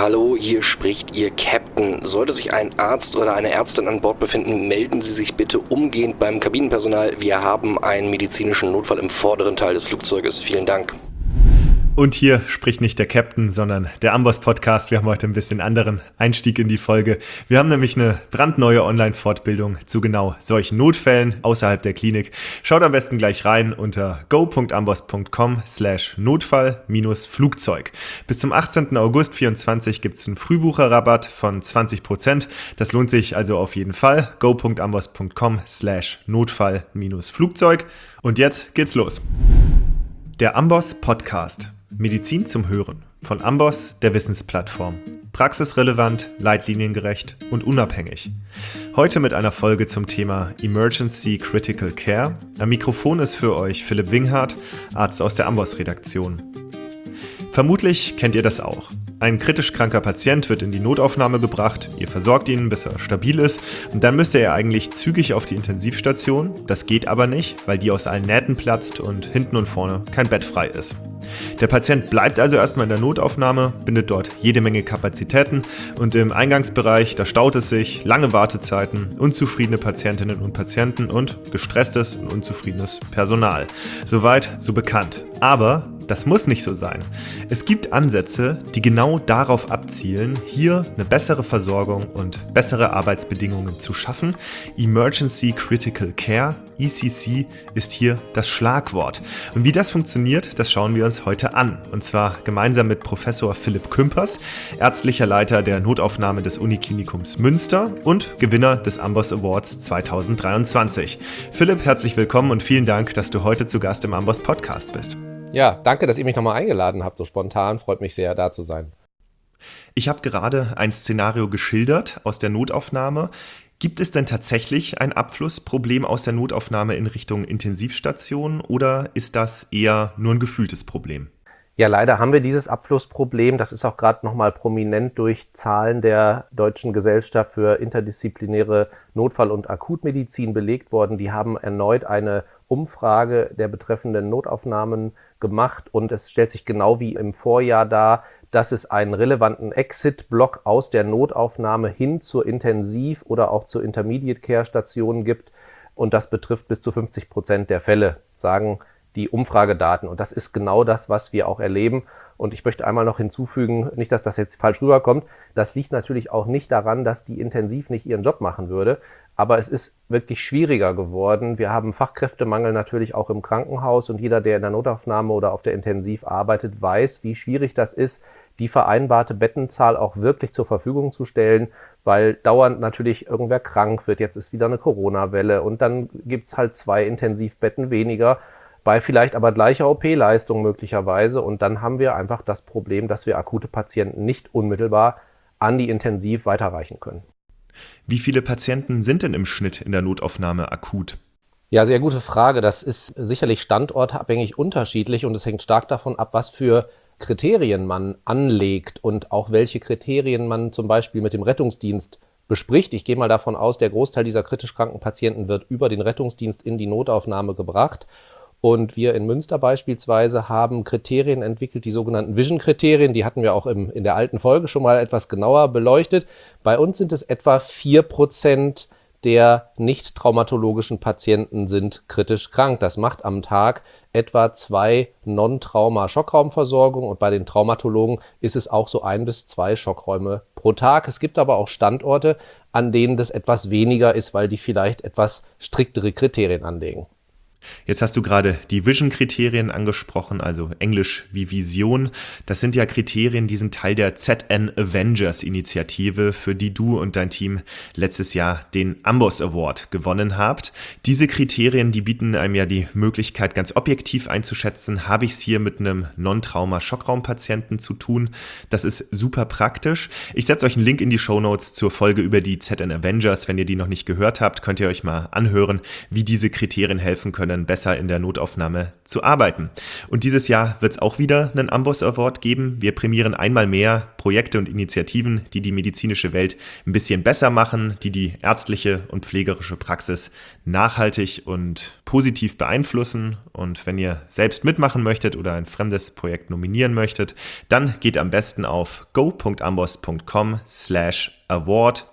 Hallo, hier spricht Ihr Captain. Sollte sich ein Arzt oder eine Ärztin an Bord befinden, melden Sie sich bitte umgehend beim Kabinenpersonal. Wir haben einen medizinischen Notfall im vorderen Teil des Flugzeuges. Vielen Dank. Und hier spricht nicht der Captain, sondern der Amboss-Podcast. Wir haben heute ein bisschen anderen Einstieg in die Folge. Wir haben nämlich eine brandneue Online-Fortbildung zu genau solchen Notfällen außerhalb der Klinik. Schaut am besten gleich rein unter go.amboss.com/Notfall-Flugzeug. Bis zum 18. August 2024 gibt es einen Frühbucherrabatt von 20%. Das lohnt sich also auf jeden Fall. go.amboss.com/Notfall-Flugzeug. Und jetzt geht's los. Der Amboss-Podcast. Medizin zum Hören von Amboss, der Wissensplattform. Praxisrelevant, leitliniengerecht und unabhängig. Heute mit einer Folge zum Thema Emergency Critical Care. Am Mikrofon ist für euch Philipp Winghardt, Arzt aus der Amboss-Redaktion. Vermutlich kennt ihr das auch. Ein kritisch kranker Patient wird in die Notaufnahme gebracht, ihr versorgt ihn, bis er stabil ist und dann müsste er eigentlich zügig auf die Intensivstation. Das geht aber nicht, weil die aus allen Nähten platzt und hinten und vorne kein Bett frei ist. Der Patient bleibt also erstmal in der Notaufnahme, bindet dort jede Menge Kapazitäten und im Eingangsbereich, da staut es sich, lange Wartezeiten, unzufriedene Patientinnen und Patienten und gestresstes und unzufriedenes Personal. Soweit, so bekannt. Aber das muss nicht so sein. Es gibt Ansätze, die genau darauf abzielen, hier eine bessere Versorgung und bessere Arbeitsbedingungen zu schaffen. Emergency Critical Care, ECC, ist hier das Schlagwort. Und wie das funktioniert, das schauen wir uns heute an. Und zwar gemeinsam mit Professor Philipp Kümpers, ärztlicher Leiter der Notaufnahme des Uniklinikums Münster und Gewinner des Amboss Awards 2023. Philipp, herzlich willkommen und vielen Dank, dass du heute zu Gast im Amboss Podcast bist. Ja, danke, dass ihr mich nochmal eingeladen habt, so spontan. Freut mich sehr, da zu sein. Ich habe gerade ein Szenario geschildert aus der Notaufnahme. Gibt es denn tatsächlich ein Abflussproblem aus der Notaufnahme in Richtung Intensivstation oder ist das eher nur ein gefühltes Problem? Ja, leider haben wir dieses Abflussproblem. Das ist auch gerade nochmal prominent durch Zahlen der Deutschen Gesellschaft für interdisziplinäre Notfall- und Akutmedizin belegt worden. Die haben erneut eine Umfrage der betreffenden Notaufnahmen gemacht und es stellt sich genau wie im Vorjahr dar, dass es einen relevanten Exit-Block aus der Notaufnahme hin zur Intensiv- oder auch zur Intermediate-Care-Station gibt und das betrifft bis zu 50% der Fälle, sagen die Umfragedaten. Und das ist genau das, was wir auch erleben. Und ich möchte einmal noch hinzufügen, nicht, dass das jetzt falsch rüberkommt, das liegt natürlich auch nicht daran, dass die Intensiv nicht ihren Job machen würde, aber es ist wirklich schwieriger geworden. Wir haben Fachkräftemangel natürlich auch im Krankenhaus und jeder, der in der Notaufnahme oder auf der Intensiv arbeitet, weiß, wie schwierig das ist, die vereinbarte Bettenzahl auch wirklich zur Verfügung zu stellen, weil dauernd natürlich irgendwer krank wird. Jetzt ist wieder eine Corona-Welle und dann gibt's halt 2 Intensivbetten weniger, bei vielleicht aber gleicher OP-Leistung möglicherweise. Und dann haben wir einfach das Problem, dass wir akute Patienten nicht unmittelbar an die Intensiv weiterreichen können. Wie viele Patienten sind denn im Schnitt in der Notaufnahme akut? Ja, sehr gute Frage. Das ist sicherlich standortabhängig unterschiedlich und es hängt stark davon ab, was für Kriterien man anlegt und auch welche Kriterien man zum Beispiel mit dem Rettungsdienst bespricht. Ich gehe mal davon aus, der Großteil dieser kritisch kranken Patienten wird über den Rettungsdienst in die Notaufnahme gebracht. Und wir in Münster beispielsweise haben Kriterien entwickelt, die sogenannten Vision-Kriterien. Die hatten wir auch in der alten Folge schon mal etwas genauer beleuchtet. Bei uns sind es etwa 4% der nicht traumatologischen Patienten sind kritisch krank. Das macht am Tag etwa 2 Non-Trauma-Schockraumversorgungen und bei den Traumatologen ist es auch so 1 bis 2 Schockräume pro Tag. Es gibt aber auch Standorte, an denen das etwas weniger ist, weil die vielleicht etwas striktere Kriterien anlegen. Jetzt hast du gerade die Vision-Kriterien angesprochen, also Englisch wie Vision. Das sind ja Kriterien, die sind Teil der ZN Avengers-Initiative, für die du und dein Team letztes Jahr den Amboss Award gewonnen habt. Diese Kriterien, die bieten einem ja die Möglichkeit, ganz objektiv einzuschätzen, habe ich es hier mit einem Non-Trauma-Schockraumpatienten zu tun. Das ist super praktisch. Ich setze euch einen Link in die Shownotes zur Folge über die ZN Avengers. Wenn ihr die noch nicht gehört habt, könnt ihr euch mal anhören, wie diese Kriterien helfen können, besser in der Notaufnahme zu arbeiten. Und dieses Jahr wird es auch wieder einen Amboss Award geben. Wir prämieren einmal mehr Projekte und Initiativen, die die medizinische Welt ein bisschen besser machen, die die ärztliche und pflegerische Praxis nachhaltig und positiv beeinflussen. Und wenn ihr selbst mitmachen möchtet oder ein fremdes Projekt nominieren möchtet, dann geht am besten auf go.amboss.com/award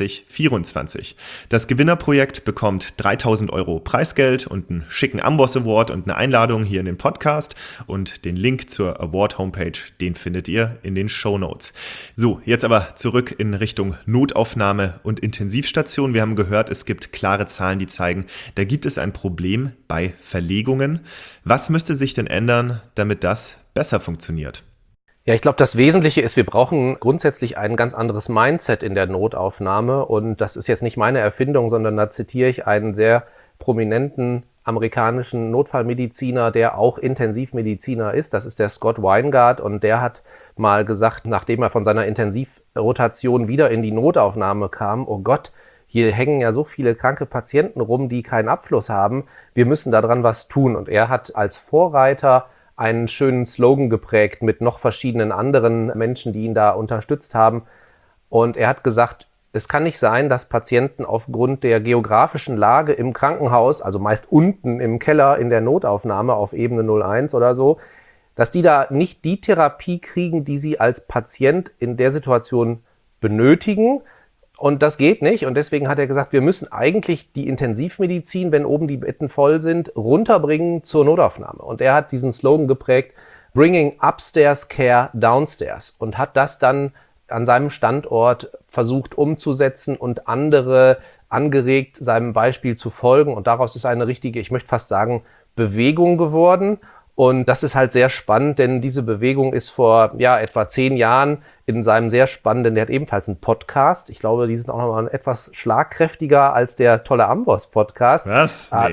2024. Das Gewinnerprojekt bekommt 3.000 € Preisgeld und einen schicken Amboss Award und eine Einladung hier in den Podcast. Und den Link zur Award-Homepage, den findet ihr in den Shownotes. So, jetzt aber zurück in Richtung Notaufnahme und Intensivstation. Wir haben gehört, es gibt klare Zahlen, die zeigen, da gibt es ein Problem bei Verlegungen. Was müsste sich denn ändern, damit das besser funktioniert? Ja, ich glaube, das Wesentliche ist, wir brauchen grundsätzlich ein ganz anderes Mindset in der Notaufnahme. Und das ist jetzt nicht meine Erfindung, sondern da zitiere ich einen sehr prominenten amerikanischen Notfallmediziner, der auch Intensivmediziner ist. Das ist der Scott Weingart. Und der hat mal gesagt, nachdem er von seiner Intensivrotation wieder in die Notaufnahme kam, oh Gott, hier hängen ja so viele kranke Patienten rum, die keinen Abfluss haben. Wir müssen daran was tun. Und er hat als Vorreiter einen schönen Slogan geprägt mit noch verschiedenen anderen Menschen, die ihn da unterstützt haben. Und er hat gesagt, es kann nicht sein, dass Patienten aufgrund der geografischen Lage im Krankenhaus, also meist unten im Keller in der Notaufnahme auf Ebene 01 oder so, dass die da nicht die Therapie kriegen, die sie als Patient in der Situation benötigen. Und das geht nicht. Und deswegen hat er gesagt, wir müssen eigentlich die Intensivmedizin, wenn oben die Betten voll sind, runterbringen zur Notaufnahme. Und er hat diesen Slogan geprägt, Bringing Upstairs Care Downstairs. Und hat das dann an seinem Standort versucht umzusetzen und andere angeregt, seinem Beispiel zu folgen. Und daraus ist eine richtige, ich möchte fast sagen, Bewegung geworden. Und das ist halt sehr spannend, denn diese Bewegung ist vor etwa 10 Jahren in seinem sehr spannenden, der hat ebenfalls einen Podcast. Ich glaube, die sind auch noch mal etwas schlagkräftiger als der tolle Amboss-Podcast. Was? Nee.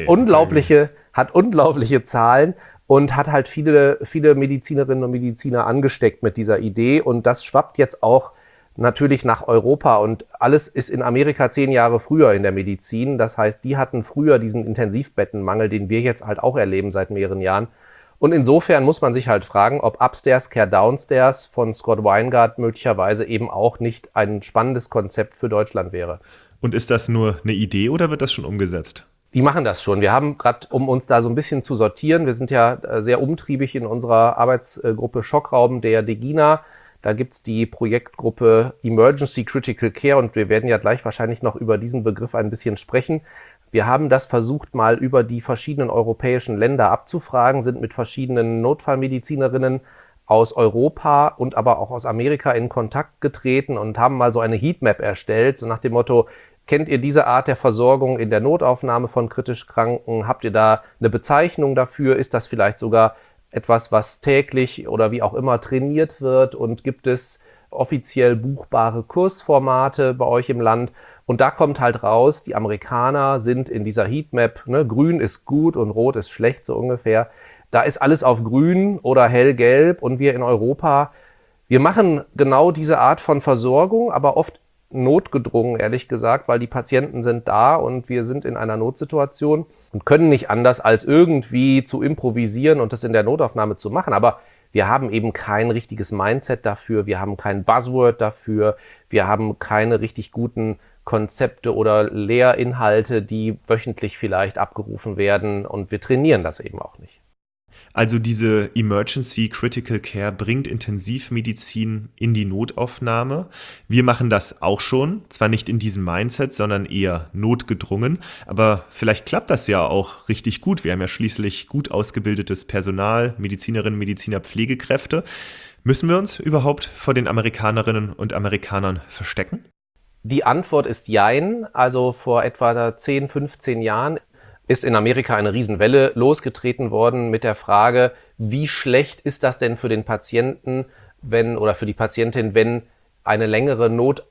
Hat unglaubliche Zahlen und hat halt viele Medizinerinnen und Mediziner angesteckt mit dieser Idee. Und das schwappt jetzt auch natürlich nach Europa. Und alles ist in Amerika 10 Jahre früher in der Medizin. Das heißt, die hatten früher diesen Intensivbettenmangel, den wir jetzt halt auch erleben seit mehreren Jahren. Und insofern muss man sich halt fragen, ob Upstairs Care Downstairs von Scott Weingart möglicherweise eben auch nicht ein spannendes Konzept für Deutschland wäre. Und ist das nur eine Idee oder wird das schon umgesetzt? Die machen das schon. Wir haben gerade, um uns da so ein bisschen zu sortieren, wir sind ja sehr umtriebig in unserer Arbeitsgruppe Schockraum der DEGINA. Da gibt's die Projektgruppe Emergency Critical Care und wir werden ja gleich wahrscheinlich noch über diesen Begriff ein bisschen sprechen. Wir haben das versucht, mal über die verschiedenen europäischen Länder abzufragen, sind mit verschiedenen Notfallmedizinerinnen aus Europa und aber auch aus Amerika in Kontakt getreten und haben mal so eine Heatmap erstellt, so nach dem Motto, kennt ihr diese Art der Versorgung in der Notaufnahme von kritisch Kranken? Habt ihr da eine Bezeichnung dafür? Ist das vielleicht sogar etwas, was täglich oder wie auch immer trainiert wird? Und gibt es offiziell buchbare Kursformate bei euch im Land? Und da kommt halt raus, die Amerikaner sind in dieser Heatmap, grün ist gut und rot ist schlecht, so ungefähr. Da ist alles auf grün oder hellgelb und wir in Europa, wir machen genau diese Art von Versorgung, aber oft notgedrungen, ehrlich gesagt, weil die Patienten sind da und wir sind in einer Notsituation und können nicht anders, als irgendwie zu improvisieren und das in der Notaufnahme zu machen. Aber wir haben eben kein richtiges Mindset dafür, wir haben kein Buzzword dafür, wir haben keine richtig guten Konzepte oder Lehrinhalte, die wöchentlich vielleicht abgerufen werden und wir trainieren das eben auch nicht. Also diese Emergency Critical Care bringt Intensivmedizin in die Notaufnahme. Wir machen das auch schon, zwar nicht in diesem Mindset, sondern eher notgedrungen, aber vielleicht klappt das ja auch richtig gut. Wir haben ja schließlich gut ausgebildetes Personal, Medizinerinnen, Mediziner, Pflegekräfte. Müssen wir uns überhaupt vor den Amerikanerinnen und Amerikanern verstecken? Die Antwort ist Jein. Also vor etwa 10, 15 Jahren ist in Amerika eine Riesenwelle losgetreten worden mit der Frage, wie schlecht ist das denn für den Patienten, oder für die Patientin, wenn eine längere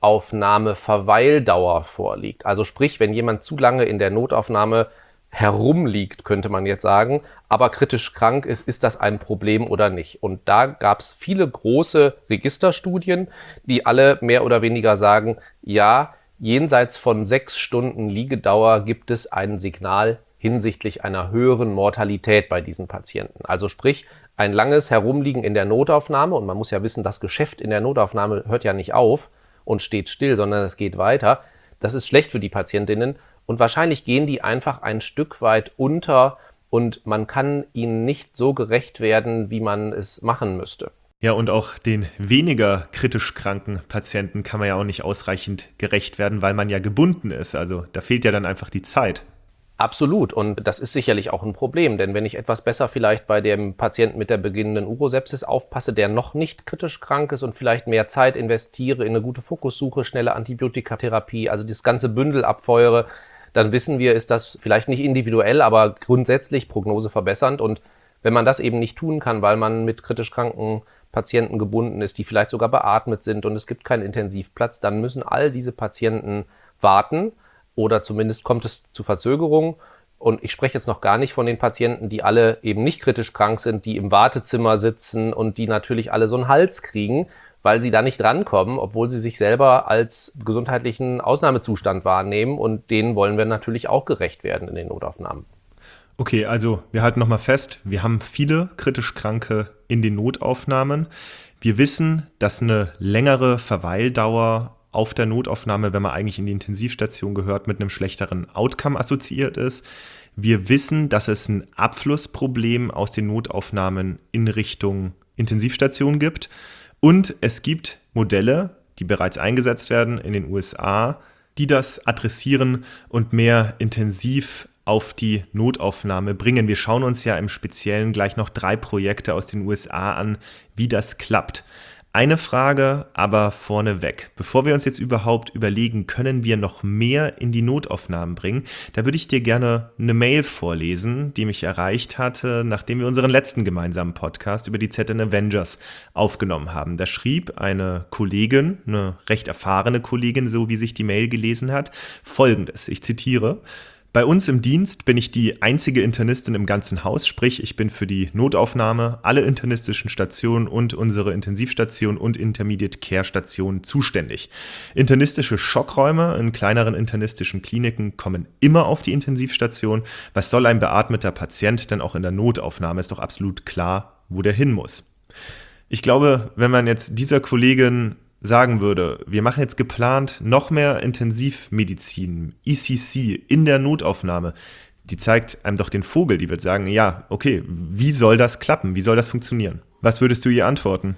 Notaufnahme-Verweildauer vorliegt. Also sprich, wenn jemand zu lange in der Notaufnahme herumliegt, könnte man jetzt sagen, aber kritisch krank ist, ist das ein Problem oder nicht? Und da gab es viele große Registerstudien, die alle mehr oder weniger sagen, ja, jenseits von 6 Stunden Liegedauer gibt es ein Signal hinsichtlich einer höheren Mortalität bei diesen Patienten. Also sprich, ein langes Herumliegen in der Notaufnahme, und man muss ja wissen, das Geschäft in der Notaufnahme hört ja nicht auf und steht still, sondern es geht weiter. Das ist schlecht für die Patientinnen und wahrscheinlich gehen die einfach ein Stück weit unter und man kann ihnen nicht so gerecht werden, wie man es machen müsste. Ja, und auch den weniger kritisch kranken Patienten kann man ja auch nicht ausreichend gerecht werden, weil man ja gebunden ist. Also da fehlt ja dann einfach die Zeit. Absolut. Und das ist sicherlich auch ein Problem, denn wenn ich etwas besser vielleicht bei dem Patienten mit der beginnenden Urosepsis aufpasse, der noch nicht kritisch krank ist und vielleicht mehr Zeit investiere in eine gute Fokussuche, schnelle Antibiotikatherapie, also das ganze Bündel abfeuere, dann wissen wir, ist das vielleicht nicht individuell, aber grundsätzlich prognoseverbessernd. Und wenn man das eben nicht tun kann, weil man mit kritisch kranken Patienten gebunden ist, die vielleicht sogar beatmet sind und es gibt keinen Intensivplatz, dann müssen all diese Patienten warten. Oder zumindest kommt es zu Verzögerungen. Und ich spreche jetzt noch gar nicht von den Patienten, die alle eben nicht kritisch krank sind, die im Wartezimmer sitzen und die natürlich alle so einen Hals kriegen, weil sie da nicht rankommen, obwohl sie sich selber als gesundheitlichen Ausnahmezustand wahrnehmen. Und denen wollen wir natürlich auch gerecht werden in den Notaufnahmen. Okay, also wir halten nochmal fest, wir haben viele kritisch Kranke in den Notaufnahmen. Wir wissen, dass eine längere Verweildauer auf der Notaufnahme, wenn man eigentlich in die Intensivstation gehört, mit einem schlechteren Outcome assoziiert ist. Wir wissen, dass es ein Abflussproblem aus den Notaufnahmen in Richtung Intensivstation gibt. Und es gibt Modelle, die bereits eingesetzt werden in den USA, die das adressieren und mehr intensiv auf die Notaufnahme bringen. Wir schauen uns ja im Speziellen gleich noch 3 Projekte aus den USA an, wie das klappt. Eine Frage aber vorneweg. Bevor wir uns jetzt überhaupt überlegen, können wir noch mehr in die Notaufnahmen bringen, da würde ich dir gerne eine Mail vorlesen, die mich erreicht hatte, nachdem wir unseren letzten gemeinsamen Podcast über die ZN Avengers aufgenommen haben. Da schrieb eine Kollegin, eine recht erfahrene Kollegin, so wie sich die Mail gelesen hat, Folgendes, ich zitiere: Bei uns im Dienst bin ich die einzige Internistin im ganzen Haus, sprich ich bin für die Notaufnahme, alle internistischen Stationen und unsere Intensivstation und Intermediate Care Stationen zuständig. Internistische Schockräume in kleineren internistischen Kliniken kommen immer auf die Intensivstation. Was soll ein beatmeter Patient denn auch in der Notaufnahme? Ist doch absolut klar, wo der hin muss. Ich glaube, wenn man jetzt dieser Kollegin sagen würde, wir machen jetzt geplant noch mehr Intensivmedizin, ECC in der Notaufnahme, die zeigt einem doch den Vogel, die wird sagen, ja, okay, wie soll das klappen, wie soll das funktionieren? Was würdest du ihr antworten?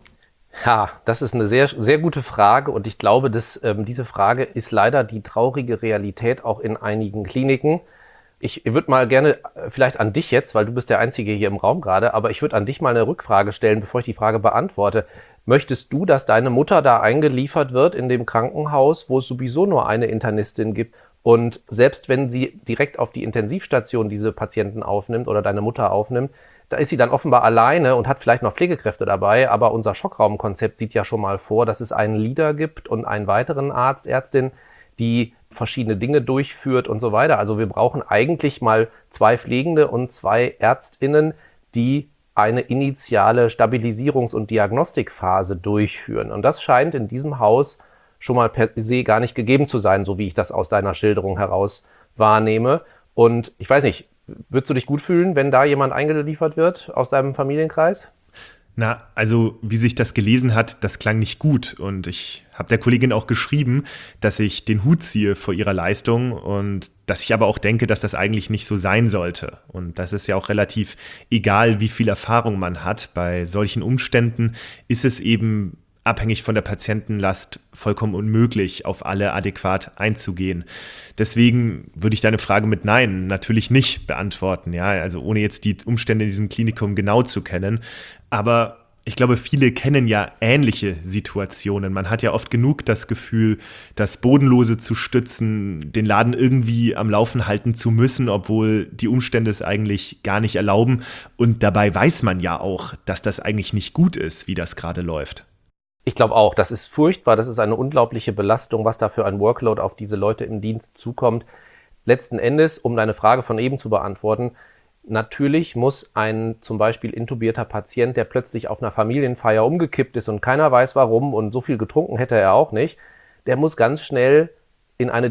Ja, das ist eine sehr, sehr gute Frage und ich glaube, dass diese Frage ist leider die traurige Realität auch in einigen Kliniken. Ich würde mal gerne vielleicht an dich jetzt, weil du bist der Einzige hier im Raum gerade, aber ich würde an dich mal eine Rückfrage stellen, bevor ich die Frage beantworte. Möchtest du, dass deine Mutter da eingeliefert wird in dem Krankenhaus, wo es sowieso nur eine Internistin gibt? Und selbst wenn sie direkt auf die Intensivstation diese Patienten aufnimmt oder deine Mutter aufnimmt, da ist sie dann offenbar alleine und hat vielleicht noch Pflegekräfte dabei. Aber unser Schockraumkonzept sieht ja schon mal vor, dass es einen Leader gibt und einen weiteren Arzt, Ärztin, die verschiedene Dinge durchführt und so weiter. Also wir brauchen eigentlich mal 2 Pflegende und 2 ÄrztInnen, die eine initiale Stabilisierungs- und Diagnostikphase durchführen. Und das scheint in diesem Haus schon mal per se gar nicht gegeben zu sein, so wie ich das aus deiner Schilderung heraus wahrnehme. Und ich weiß nicht, würdest du dich gut fühlen, wenn da jemand eingeliefert wird aus deinem Familienkreis? Na, also wie sich das gelesen hat, das klang nicht gut und ich habe der Kollegin auch geschrieben, dass ich den Hut ziehe vor ihrer Leistung und dass ich aber auch denke, dass das eigentlich nicht so sein sollte. Und das ist ja auch relativ egal, wie viel Erfahrung man hat. Bei solchen Umständen ist es eben abhängig von der Patientenlast vollkommen unmöglich, auf alle adäquat einzugehen. Deswegen würde ich deine Frage mit Nein natürlich nicht beantworten, ja, also ohne jetzt die Umstände in diesem Klinikum genau zu kennen. Aber ich glaube, viele kennen ja ähnliche Situationen. Man hat ja oft genug das Gefühl, das Bodenlose zu stützen, den Laden irgendwie am Laufen halten zu müssen, obwohl die Umstände es eigentlich gar nicht erlauben. Und dabei weiß man ja auch, dass das eigentlich nicht gut ist, wie das gerade läuft. Ich glaube auch, das ist furchtbar, das ist eine unglaubliche Belastung, was da für ein Workload auf diese Leute im Dienst zukommt. Letzten Endes, um deine Frage von eben zu beantworten, natürlich muss ein zum Beispiel intubierter Patient, der plötzlich auf einer Familienfeier umgekippt ist und keiner weiß warum und so viel getrunken hätte er auch nicht, der muss ganz schnell in eine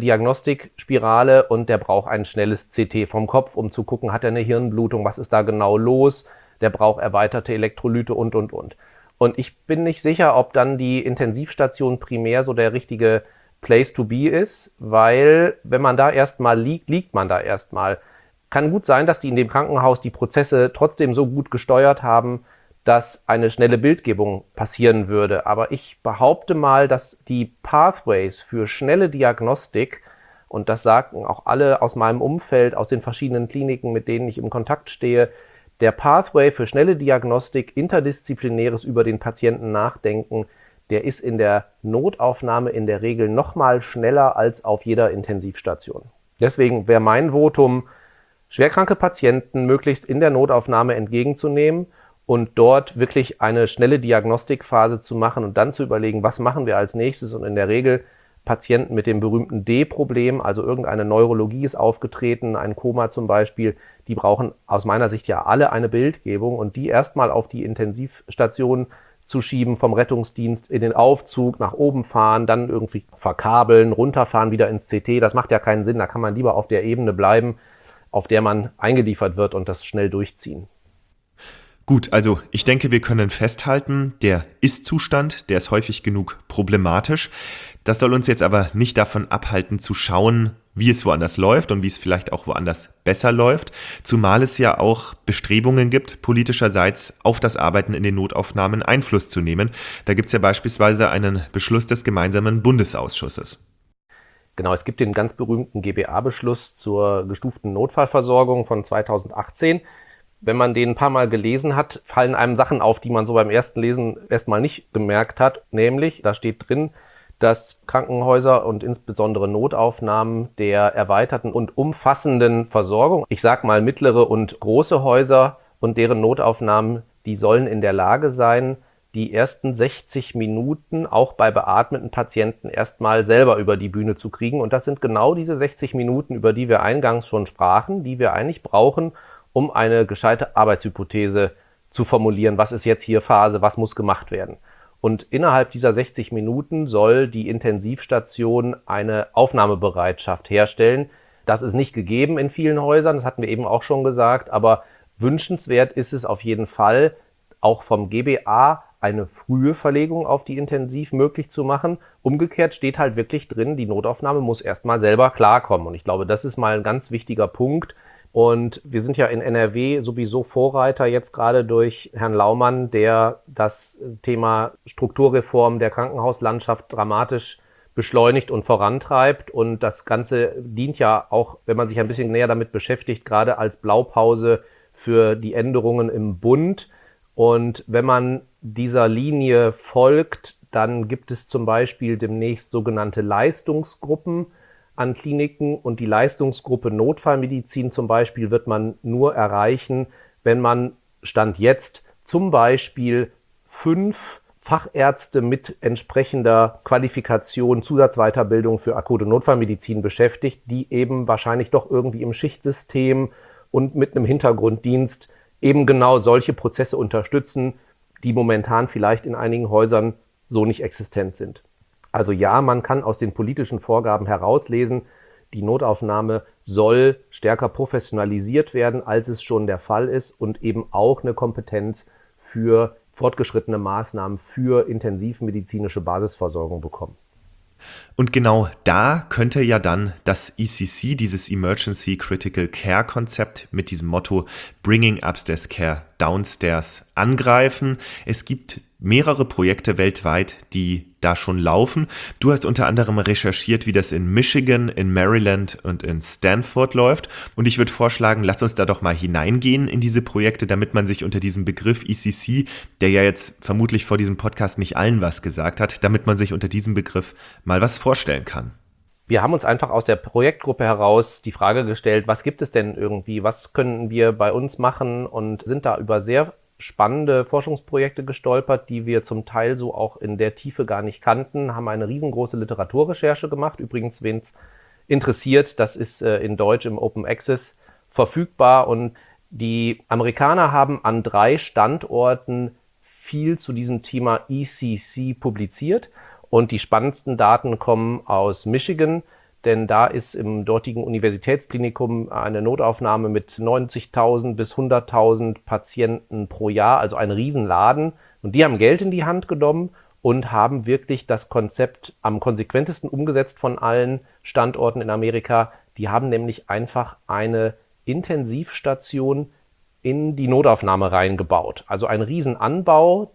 Diagnostikspirale und der braucht ein schnelles CT vom Kopf, um zu gucken, hat er eine Hirnblutung, was ist da genau los, der braucht erweiterte Elektrolyte und. Und ich bin nicht sicher, ob dann die Intensivstation primär so der richtige Place to be ist, weil wenn man da erstmal liegt, liegt man da erstmal. Kann gut sein, dass die in dem Krankenhaus die Prozesse trotzdem so gut gesteuert haben, dass eine schnelle Bildgebung passieren würde. Aber ich behaupte mal, dass die Pathways für schnelle Diagnostik, und das sagen auch alle aus meinem Umfeld, aus den verschiedenen Kliniken, mit denen ich im Kontakt stehe, der Pathway für schnelle Diagnostik, interdisziplinäres über den Patienten nachdenken, der ist in der Notaufnahme in der Regel noch mal schneller als auf jeder Intensivstation. Deswegen wäre mein Votum, schwerkranke Patienten möglichst in der Notaufnahme entgegenzunehmen und dort wirklich eine schnelle Diagnostikphase zu machen und dann zu überlegen, was machen wir als nächstes. Und in der Regel Patienten mit dem berühmten D-Problem, also irgendeine Neurologie ist aufgetreten, ein Koma zum Beispiel, die brauchen aus meiner Sicht ja alle eine Bildgebung und die erstmal auf die Intensivstation zu schieben, vom Rettungsdienst in den Aufzug, nach oben fahren, dann irgendwie verkabeln, runterfahren, wieder ins CT, das macht ja keinen Sinn, da kann man lieber auf der Ebene bleiben, auf der man eingeliefert wird und das schnell durchziehen. Gut, also ich denke, wir können festhalten, der Ist-Zustand, der ist häufig genug problematisch. Das soll uns jetzt aber nicht davon abhalten zu schauen, wie es woanders läuft und wie es vielleicht auch woanders besser läuft, zumal es ja auch Bestrebungen gibt, politischerseits auf das Arbeiten in den Notaufnahmen Einfluss zu nehmen. Da gibt es ja beispielsweise einen Beschluss des gemeinsamen Bundesausschusses. Genau, es gibt den ganz berühmten GBA-Beschluss zur gestuften Notfallversorgung von 2018. Wenn man den ein paar Mal gelesen hat, fallen einem Sachen auf, die man so beim ersten Lesen erstmal nicht gemerkt hat. Nämlich, da steht drin, dass Krankenhäuser und insbesondere Notaufnahmen der erweiterten und umfassenden Versorgung, ich sag mal mittlere und große Häuser und deren Notaufnahmen, die sollen in der Lage sein, die ersten 60 Minuten auch bei beatmeten Patienten erstmal selber über die Bühne zu kriegen. Und das sind genau diese 60 Minuten, über die wir eingangs schon sprachen, die wir eigentlich brauchen, um eine gescheite Arbeitshypothese zu formulieren. Was ist jetzt hier Phase, was muss gemacht werden? Und innerhalb dieser 60 Minuten soll die Intensivstation eine Aufnahmebereitschaft herstellen. Das ist nicht gegeben in vielen Häusern, das hatten wir eben auch schon gesagt, aber wünschenswert ist es auf jeden Fall, auch vom GBA eine frühe Verlegung auf die Intensiv möglich zu machen. Umgekehrt steht halt wirklich drin, die Notaufnahme muss erstmal selber klarkommen. Und ich glaube, das ist mal ein ganz wichtiger Punkt. Und wir sind ja in NRW sowieso Vorreiter jetzt gerade durch Herrn Laumann, der das Thema Strukturreform der Krankenhauslandschaft dramatisch beschleunigt und vorantreibt. Und das Ganze dient ja auch, wenn man sich ein bisschen näher damit beschäftigt, gerade als Blaupause für die Änderungen im Bund. Und wenn man dieser Linie folgt, dann gibt es zum Beispiel demnächst sogenannte Leistungsgruppen an Kliniken und die Leistungsgruppe Notfallmedizin zum Beispiel wird man nur erreichen, wenn man Stand jetzt zum Beispiel 5 Fachärzte mit entsprechender Qualifikation, Zusatzweiterbildung für akute Notfallmedizin beschäftigt, die eben wahrscheinlich doch irgendwie im Schichtsystem und mit einem Hintergrunddienst eben genau solche Prozesse unterstützen, die momentan vielleicht in einigen Häusern so nicht existent sind. Also ja, man kann aus den politischen Vorgaben herauslesen, die Notaufnahme soll stärker professionalisiert werden, als es schon der Fall ist und eben auch eine Kompetenz für fortgeschrittene Maßnahmen für intensivmedizinische Basisversorgung bekommen. Und genau da könnte ja dann das ECC, dieses Emergency Critical Care Konzept mit diesem Motto Bringing Upstairs Care Downstairs angreifen. Es gibt mehrere Projekte weltweit, die da schon laufen. Du hast unter anderem recherchiert, wie das in Michigan, in Maryland und in Stanford läuft. Und ich würde vorschlagen, lass uns da doch mal hineingehen in diese Projekte, damit man sich unter diesem Begriff ECC, der ja jetzt vermutlich vor diesem Podcast nicht allen was gesagt hat, damit man sich unter diesem Begriff mal was vorstellen kann. Wir haben uns einfach aus der Projektgruppe heraus die Frage gestellt, was gibt es denn irgendwie, was können wir bei uns machen und sind da über sehr spannende Forschungsprojekte gestolpert, die wir zum Teil so auch in der Tiefe gar nicht kannten, haben eine riesengroße Literaturrecherche gemacht. Übrigens, wen es interessiert, das ist in Deutsch im Open Access verfügbar. Und die Amerikaner haben an 3 Standorten viel zu diesem Thema ECC publiziert. Und die spannendsten Daten kommen aus Michigan. denn da ist im dortigen Universitätsklinikum eine Notaufnahme mit 90.000 bis 100.000 Patienten pro Jahr, also ein Riesenladen. Und die haben Geld in die Hand genommen und haben wirklich das Konzept am konsequentesten umgesetzt von allen Standorten in Amerika. Die haben nämlich einfach eine Intensivstation in die Notaufnahme reingebaut. Also ein Riesenanbau.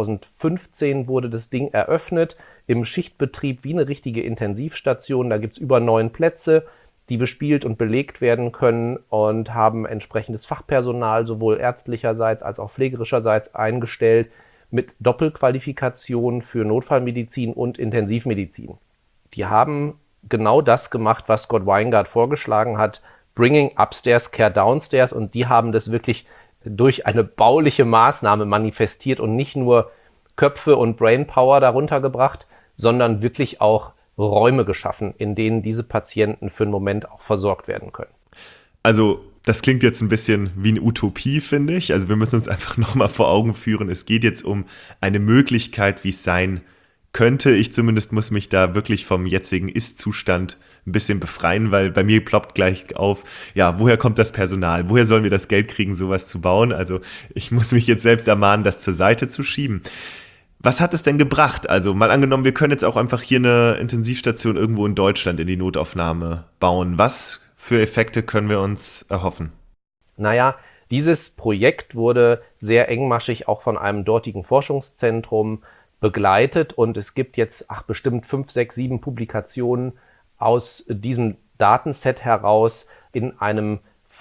2015 wurde das Ding eröffnet, im Schichtbetrieb wie eine richtige Intensivstation. Da gibt es über 9 Plätze, die bespielt und belegt werden können und haben entsprechendes Fachpersonal sowohl ärztlicherseits als auch pflegerischerseits eingestellt mit Doppelqualifikation für Notfallmedizin und Intensivmedizin. Die haben genau das gemacht, was Scott Weingart vorgeschlagen hat, Bringing Upstairs, Care Downstairs, und die haben das wirklich durch eine bauliche Maßnahme manifestiert und nicht nur Köpfe und Brainpower darunter gebracht, sondern wirklich auch Räume geschaffen, in denen diese Patienten für einen Moment auch versorgt werden können. Also das klingt jetzt ein bisschen wie eine Utopie, finde ich. Also wir müssen uns einfach nochmal vor Augen führen. Es geht jetzt um eine Möglichkeit, wie es sein könnte. Ich zumindest muss mich da wirklich vom jetzigen Ist-Zustand ein bisschen befreien, weil bei mir ploppt gleich auf, ja, woher kommt das Personal? Woher sollen wir das Geld kriegen, sowas zu bauen? Also ich muss mich jetzt selbst ermahnen, das zur Seite zu schieben. Was hat es denn gebracht? Also mal angenommen, wir können jetzt auch einfach hier eine Intensivstation irgendwo in Deutschland in die Notaufnahme bauen. Was für Effekte können wir uns erhoffen? Naja, dieses Projekt wurde sehr engmaschig auch von einem dortigen Forschungszentrum begleitet und es gibt jetzt bestimmt 5, 6, 7 Publikationen aus diesem Datenset heraus in einem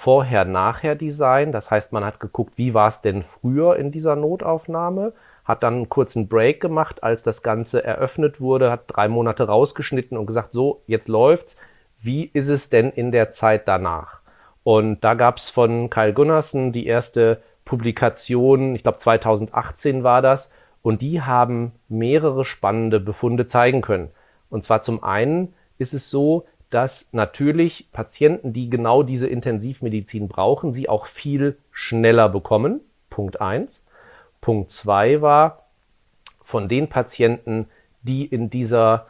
Vorher-Nachher-Design. Das heißt, man hat geguckt, wie war es denn früher in dieser Notaufnahme, hat dann einen kurzen Break gemacht, als das Ganze eröffnet wurde, hat 3 Monate rausgeschnitten und gesagt, so, jetzt läuft's. Wie ist es denn in der Zeit danach? Und da gab es von Kyle Gunnarsson die erste Publikation, ich glaube 2018 war das, und die haben mehrere spannende Befunde zeigen können. Und zwar zum einen ist es so, dass natürlich Patienten, die genau diese Intensivmedizin brauchen, sie auch viel schneller bekommen. Punkt 1. Punkt 2 war, von den Patienten, die in dieser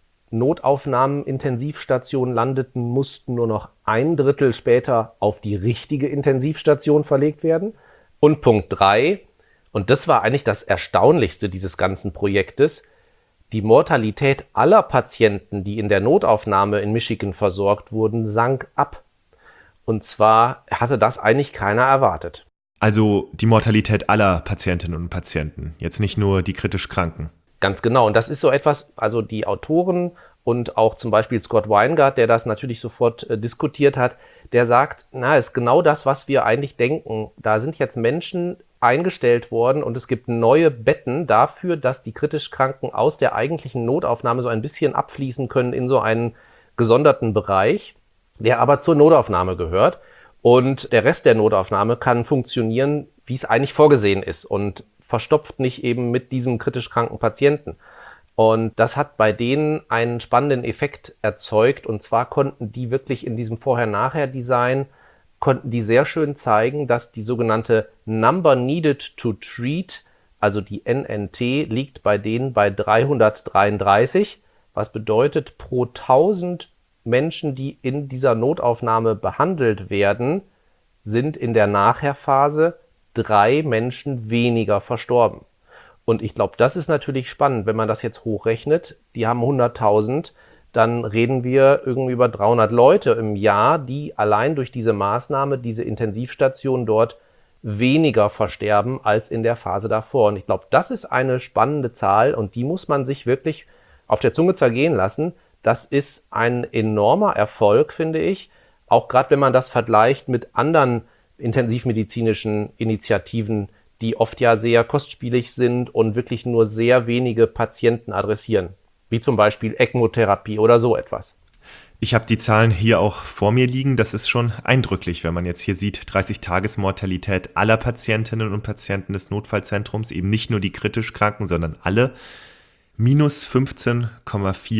Notaufnahmen-Intensivstation landeten, mussten nur noch 1/3 später auf die richtige Intensivstation verlegt werden. Und Punkt 3, und das war eigentlich das Erstaunlichste dieses ganzen Projektes, die Mortalität aller Patienten, die in der Notaufnahme in Michigan versorgt wurden, sank ab. Und zwar hatte das eigentlich keiner erwartet. Also die Mortalität aller Patientinnen und Patienten, jetzt nicht nur die kritisch Kranken. Ganz genau. Und das ist so etwas, also die Autoren und auch zum Beispiel Scott Weingart, der das natürlich sofort diskutiert hat, der sagt, ist genau das, was wir eigentlich denken. Da sind jetzt Menschen eingestellt worden und es gibt neue Betten dafür, dass die kritisch Kranken aus der eigentlichen Notaufnahme so ein bisschen abfließen können in so einen gesonderten Bereich, der aber zur Notaufnahme gehört. Und der Rest der Notaufnahme kann funktionieren, wie es eigentlich vorgesehen ist und verstopft nicht eben mit diesem kritisch kranken Patienten. Und das hat bei denen einen spannenden Effekt erzeugt. Und zwar konnten die wirklich in diesem Vorher-Nachher-Design konnten die sehr schön zeigen, dass die sogenannte Number Needed to Treat, also die NNT, liegt bei denen bei 333, was bedeutet, pro 1000 Menschen, die in dieser Notaufnahme behandelt werden, sind in der Nachherphase 3 Menschen weniger verstorben. Und ich glaube, das ist natürlich spannend, wenn man das jetzt hochrechnet. Die haben 100.000, dann reden wir irgendwie über 300 Leute im Jahr, die allein durch diese Maßnahme, diese Intensivstation dort weniger versterben als in der Phase davor. Und ich glaube, das ist eine spannende Zahl und die muss man sich wirklich auf der Zunge zergehen lassen. Das ist ein enormer Erfolg, finde ich. Auch gerade wenn man das vergleicht mit anderen intensivmedizinischen Initiativen, die oft ja sehr kostspielig sind und wirklich nur sehr wenige Patienten adressieren, wie zum Beispiel ECMO-Therapie oder so etwas. Ich habe die Zahlen hier auch vor mir liegen. Das ist schon eindrücklich, wenn man jetzt hier sieht, 30-Tages-Mortalität aller Patientinnen und Patienten des Notfallzentrums, eben nicht nur die kritisch Kranken, sondern alle, minus 15,4%.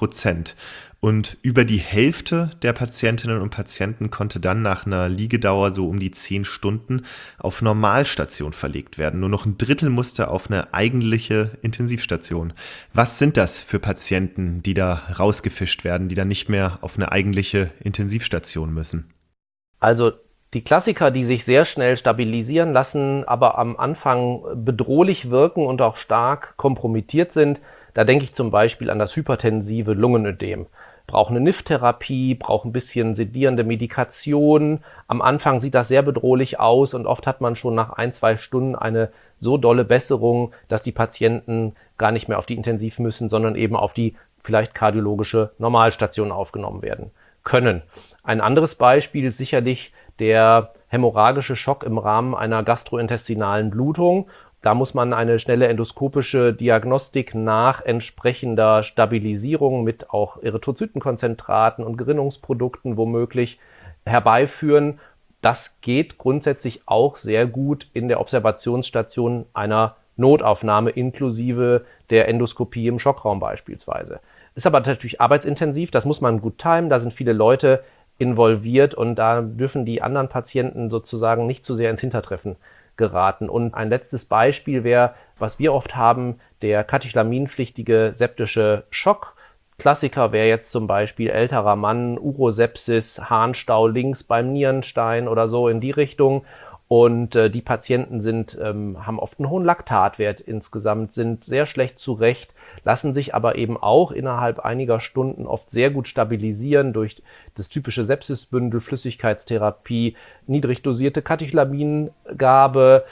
10%. Und über die Hälfte der Patientinnen und Patienten konnte dann nach einer Liegedauer so um die 10 Stunden auf Normalstation verlegt werden. Nur noch ein Drittel musste auf eine eigentliche Intensivstation. Was sind das für Patienten, die da rausgefischt werden, die dann nicht mehr auf eine eigentliche Intensivstation müssen? Also die Klassiker, die sich sehr schnell stabilisieren lassen, aber am Anfang bedrohlich wirken und auch stark kompromittiert sind, da denke ich zum Beispiel an das hypertensive Lungenödem. Brauchen eine NIF-Therapie, brauchen ein bisschen sedierende Medikation. Am Anfang sieht das sehr bedrohlich aus und oft hat man schon nach 1-2 Stunden eine so dolle Besserung, dass die Patienten gar nicht mehr auf die Intensiv müssen, sondern eben auf die vielleicht kardiologische Normalstation aufgenommen werden können. Ein anderes Beispiel ist sicherlich der hämorrhagische Schock im Rahmen einer gastrointestinalen Blutung. Da muss man eine schnelle endoskopische Diagnostik nach entsprechender Stabilisierung mit auch Erythrozytenkonzentraten und Gerinnungsprodukten womöglich herbeiführen. Das geht grundsätzlich auch sehr gut in der Observationsstation einer Notaufnahme inklusive der Endoskopie im Schockraum beispielsweise. Ist aber natürlich arbeitsintensiv, das muss man gut timen, da sind viele Leute involviert und da dürfen die anderen Patienten sozusagen nicht zu sehr ins Hintertreffen geraten. Und ein letztes Beispiel wäre, was wir oft haben, der katecholamminpflichtige septische Schock. Klassiker wäre jetzt zum Beispiel älterer Mann, Urosepsis, Harnstau links beim Nierenstein oder so in die Richtung. Und die Patienten haben oft einen hohen Laktatwert insgesamt, sind sehr schlecht zurecht, lassen sich aber eben auch innerhalb einiger Stunden oft sehr gut stabilisieren durch das typische Sepsisbündel, Flüssigkeitstherapie, niedrig dosierte Katecholamingabe,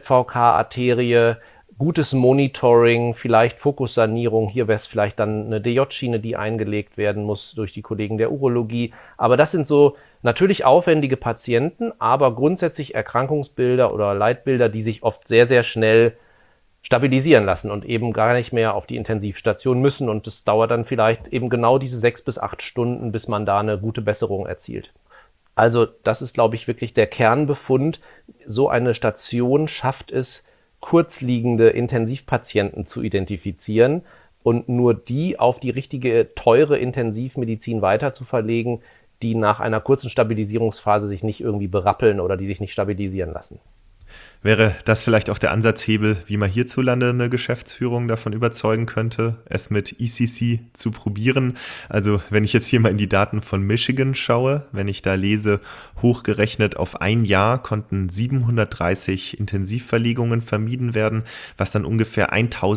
ZVK-Arterie, gutes Monitoring, vielleicht Fokussanierung. Hier wäre es vielleicht dann eine DJ-Schiene, die eingelegt werden muss durch die Kollegen der Urologie. Aber das sind so natürlich aufwendige Patienten, aber grundsätzlich Erkrankungsbilder oder Leitbilder, die sich oft sehr, sehr schnell stabilisieren lassen und eben gar nicht mehr auf die Intensivstation müssen. Und das dauert dann vielleicht eben genau diese 6 bis 8 Stunden, bis man da eine gute Besserung erzielt. Also das ist, glaube ich, wirklich der Kernbefund. So eine Station schafft es, kurzliegende Intensivpatienten zu identifizieren und nur die auf die richtige, teure Intensivmedizin weiter zu verlegen, die nach einer kurzen Stabilisierungsphase sich nicht irgendwie berappeln oder die sich nicht stabilisieren lassen. Wäre das vielleicht auch der Ansatzhebel, wie man hierzulande eine Geschäftsführung davon überzeugen könnte, es mit ECC zu probieren? Also wenn ich jetzt hier mal in die Daten von Michigan schaue, wenn ich da lese, hochgerechnet auf ein Jahr konnten 730 Intensivverlegungen vermieden werden, was dann ungefähr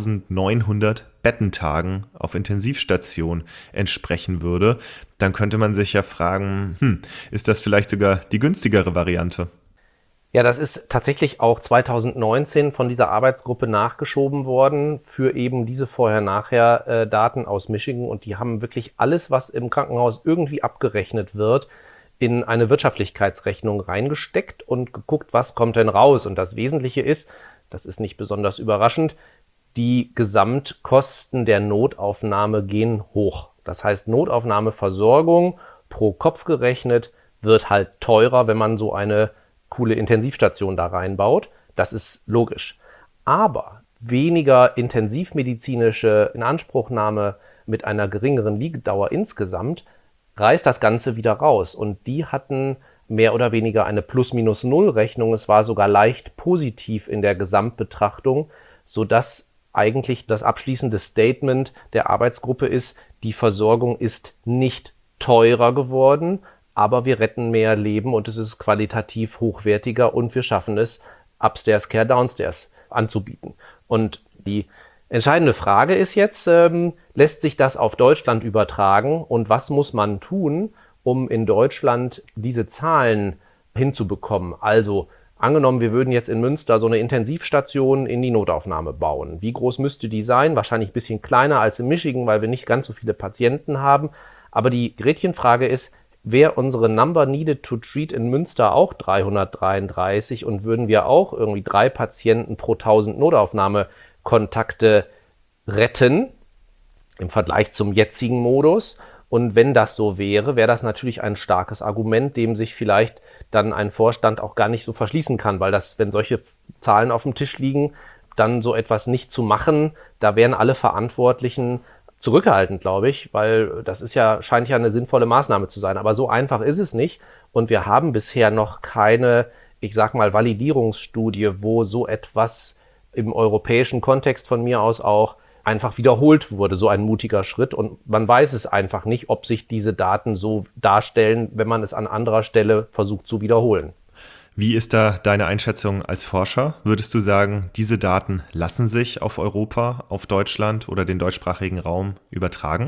1900 Bettentagen auf Intensivstation entsprechen würde. Dann könnte man sich ja fragen, ist das vielleicht sogar die günstigere Variante? Ja, das ist tatsächlich auch 2019 von dieser Arbeitsgruppe nachgeschoben worden für eben diese Vorher-Nachher-Daten aus Michigan. Und die haben wirklich alles, was im Krankenhaus irgendwie abgerechnet wird, in eine Wirtschaftlichkeitsrechnung reingesteckt und geguckt, was kommt denn raus. Und das Wesentliche ist, das ist nicht besonders überraschend, die Gesamtkosten der Notaufnahme gehen hoch. Das heißt, Notaufnahmeversorgung pro Kopf gerechnet wird halt teurer, wenn man so eine coole Intensivstation da reinbaut. Das ist logisch. Aber weniger intensivmedizinische Inanspruchnahme mit einer geringeren Liegedauer insgesamt reißt das Ganze wieder raus. Und die hatten mehr oder weniger eine Plus-Minus-Null-Rechnung. Es war sogar leicht positiv in der Gesamtbetrachtung, sodass eigentlich das abschließende Statement der Arbeitsgruppe ist, die Versorgung ist nicht teurer geworden, aber wir retten mehr Leben und es ist qualitativ hochwertiger und wir schaffen es, Upstairs Care Downstairs anzubieten. Und die entscheidende Frage ist jetzt, lässt sich das auf Deutschland übertragen und was muss man tun, um in Deutschland diese Zahlen hinzubekommen? Also angenommen, wir würden jetzt in Münster so eine Intensivstation in die Notaufnahme bauen. Wie groß müsste die sein? Wahrscheinlich ein bisschen kleiner als in Michigan, weil wir nicht ganz so viele Patienten haben. Aber die Gretchenfrage ist, wäre unsere Number needed to treat in Münster auch 333 und würden wir auch irgendwie 3 Patienten pro 1000 Notaufnahmekontakte retten im Vergleich zum jetzigen Modus? Und wenn das so wäre, wäre das natürlich ein starkes Argument, dem sich vielleicht dann ein Vorstand auch gar nicht so verschließen kann, weil das, wenn solche Zahlen auf dem Tisch liegen, dann so etwas nicht zu machen, da wären alle Verantwortlichen zurückhaltend, glaube ich, weil das scheint ja eine sinnvolle Maßnahme zu sein. Aber so einfach ist es nicht. Und wir haben bisher noch keine, ich sag mal, Validierungsstudie, wo so etwas im europäischen Kontext von mir aus auch einfach wiederholt wurde, so ein mutiger Schritt. Und man weiß es einfach nicht, ob sich diese Daten so darstellen, wenn man es an anderer Stelle versucht zu wiederholen. Wie ist da deine Einschätzung als Forscher? Würdest du sagen, diese Daten lassen sich auf Europa, auf Deutschland oder den deutschsprachigen Raum übertragen?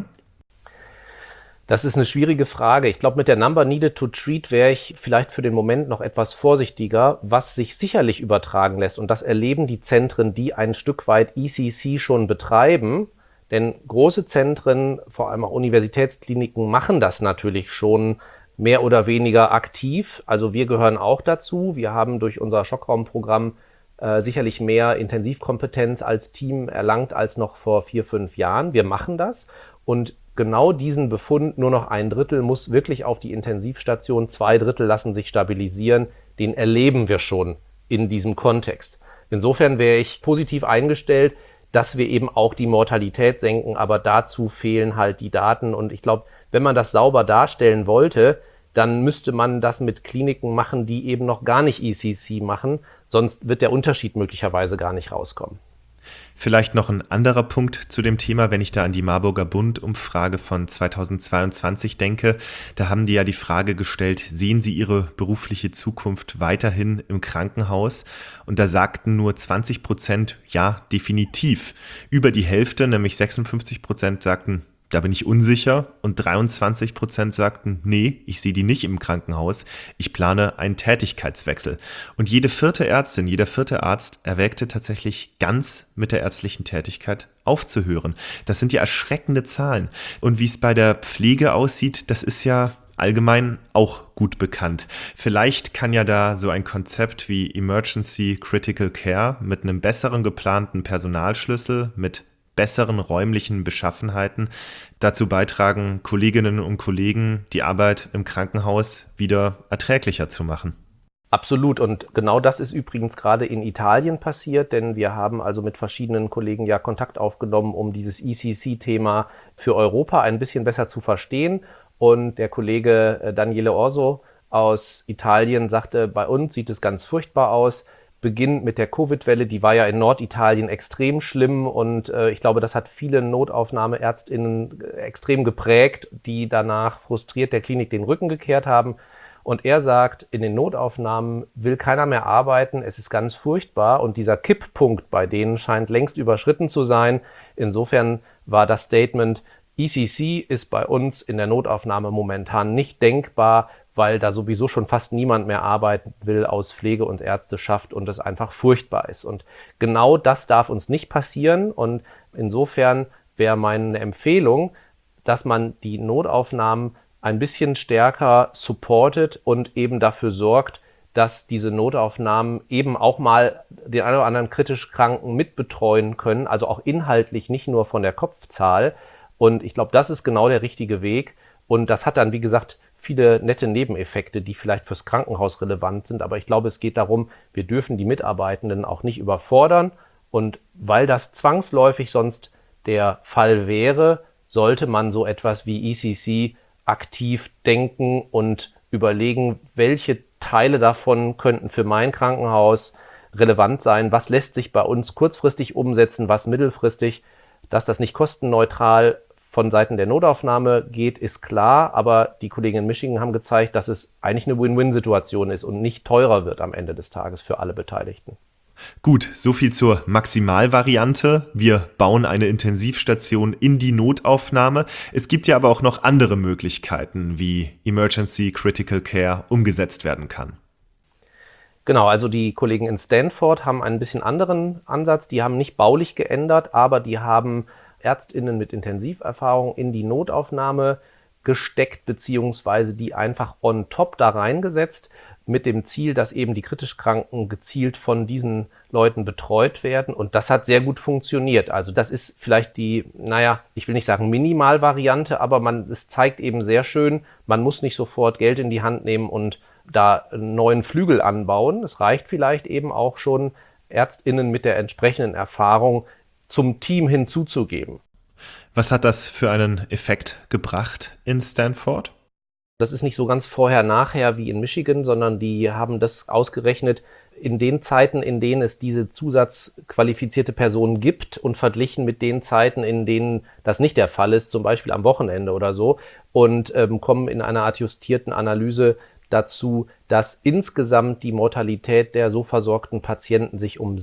Das ist eine schwierige Frage. Ich glaube, mit der Number Needed to Treat wäre ich vielleicht für den Moment noch etwas vorsichtiger, was sich sicherlich übertragen lässt. Und das erleben die Zentren, die ein Stück weit ECC schon betreiben. Denn große Zentren, vor allem auch Universitätskliniken, machen das natürlich schon mehr oder weniger aktiv. Also wir gehören auch dazu. Wir haben durch unser Schockraumprogramm sicherlich mehr Intensivkompetenz als Team erlangt als noch vor 4-5 Jahren. Wir machen das und genau diesen Befund, nur noch 1/3 muss wirklich auf die Intensivstation, 2/3 lassen sich stabilisieren, den erleben wir schon in diesem Kontext. Insofern wäre ich positiv eingestellt, dass wir eben auch die Mortalität senken, aber dazu fehlen halt die Daten. Und ich glaube, wenn man das sauber darstellen wollte, dann müsste man das mit Kliniken machen, die eben noch gar nicht ECC machen, sonst wird der Unterschied möglicherweise gar nicht rauskommen. Vielleicht noch ein anderer Punkt zu dem Thema, wenn ich da an die Marburger Bund-Umfrage von 2022 denke. Da haben die ja die Frage gestellt, sehen Sie Ihre berufliche Zukunft weiterhin im Krankenhaus? Und da sagten nur 20% ja, definitiv. Über die Hälfte, nämlich 56% sagten, da bin ich unsicher, und 23% sagten, nee, ich sehe die nicht im Krankenhaus, ich plane einen Tätigkeitswechsel. Und jede 4. Ärztin, jeder 4. Arzt erwägte tatsächlich ganz mit der ärztlichen Tätigkeit aufzuhören. Das sind ja erschreckende Zahlen. Und wie es bei der Pflege aussieht, das ist ja allgemein auch gut bekannt. Vielleicht kann ja da so ein Konzept wie Emergency Critical Care mit einem besseren geplanten Personalschlüssel, mit besseren räumlichen Beschaffenheiten dazu beitragen, Kolleginnen und Kollegen die Arbeit im Krankenhaus wieder erträglicher zu machen. Absolut. Und genau das ist übrigens gerade in Italien passiert, denn wir haben also mit verschiedenen Kollegen ja Kontakt aufgenommen, um dieses ECC-Thema für Europa ein bisschen besser zu verstehen. Und der Kollege Daniele Orso aus Italien sagte, bei uns sieht es ganz furchtbar aus. Beginn mit der Covid-Welle, die war ja in Norditalien extrem schlimm und ich glaube, das hat viele NotaufnahmeärztInnen extrem geprägt, die danach frustriert der Klinik den Rücken gekehrt haben. Und er sagt, in den Notaufnahmen will keiner mehr arbeiten, es ist ganz furchtbar und dieser Kipppunkt bei denen scheint längst überschritten zu sein. Insofern war das Statement, ECC ist bei uns in der Notaufnahme momentan nicht denkbar, weil da sowieso schon fast niemand mehr arbeiten will aus Pflege und Ärzteschaft und es einfach furchtbar ist. Und genau das darf uns nicht passieren und insofern wäre meine Empfehlung, dass man die Notaufnahmen ein bisschen stärker supportet und eben dafür sorgt, dass diese Notaufnahmen eben auch mal den einen oder anderen kritisch Kranken mitbetreuen können, also auch inhaltlich, nicht nur von der Kopfzahl. Und ich glaube, das ist genau der richtige Weg. Und das hat dann, wie gesagt, viele nette Nebeneffekte, die vielleicht fürs Krankenhaus relevant sind. Aber ich glaube, es geht darum, wir dürfen die Mitarbeitenden auch nicht überfordern. Und weil das zwangsläufig sonst der Fall wäre, sollte man so etwas wie ECC aktiv denken und überlegen, welche Teile davon könnten für mein Krankenhaus relevant sein, was lässt sich bei uns kurzfristig umsetzen, was mittelfristig. Dass das nicht kostenneutral von Seiten der Notaufnahme geht, ist klar, aber die Kollegen in Michigan haben gezeigt, dass es eigentlich eine Win-Win-Situation ist und nicht teurer wird am Ende des Tages für alle Beteiligten. Gut, soviel zur Maximalvariante. Wir bauen eine Intensivstation in die Notaufnahme. Es gibt ja aber auch noch andere Möglichkeiten, wie Emergency Critical Care umgesetzt werden kann. Genau, also die Kollegen in Stanford haben einen bisschen anderen Ansatz. Die haben nicht baulich geändert, aber die haben ÄrztInnen mit Intensiverfahrung in die Notaufnahme gesteckt, beziehungsweise die einfach on top da reingesetzt, mit dem Ziel, dass eben die kritisch Kranken gezielt von diesen Leuten betreut werden. Und das hat sehr gut funktioniert. Also das ist vielleicht die, ich will nicht sagen Minimalvariante, aber es zeigt eben sehr schön, man muss nicht sofort Geld in die Hand nehmen und da einen neuen Flügel anbauen. Es reicht vielleicht eben auch schon, ÄrztInnen mit der entsprechenden Erfahrung zum Team hinzuzugeben. Was hat das für einen Effekt gebracht in Stanford? Das ist nicht so ganz vorher-nachher wie in Michigan, sondern die haben das ausgerechnet in den Zeiten, in denen es diese zusatzqualifizierte Person gibt und verglichen mit den Zeiten, in denen das nicht der Fall ist, zum Beispiel am Wochenende oder so, und kommen in einer adjustierten Analyse dazu, dass insgesamt die Mortalität der so versorgten Patienten sich um